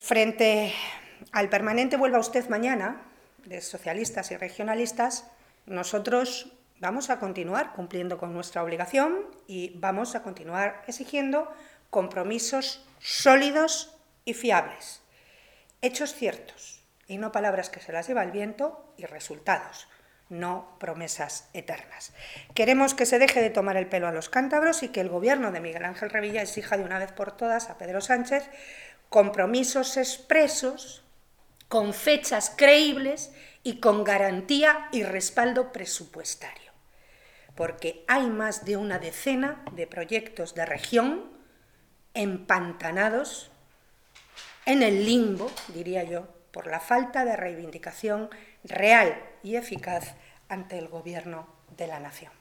Frente al permanente vuelva usted mañana, de socialistas y regionalistas, nosotros vamos a continuar cumpliendo con nuestra obligación y vamos a continuar exigiendo compromisos sólidos y fiables, hechos ciertos y no palabras que se las lleva el viento, y resultados, no promesas eternas. Queremos que se deje de tomar el pelo a los cántabros y que el gobierno de Miguel Ángel Revilla exija de una vez por todas a Pedro Sánchez compromisos expresos, con fechas creíbles y con garantía y respaldo presupuestario. Porque hay más de una decena de proyectos de región empantanados en el limbo, diría yo, por la falta de reivindicación real y eficaz ante el Gobierno de la Nación.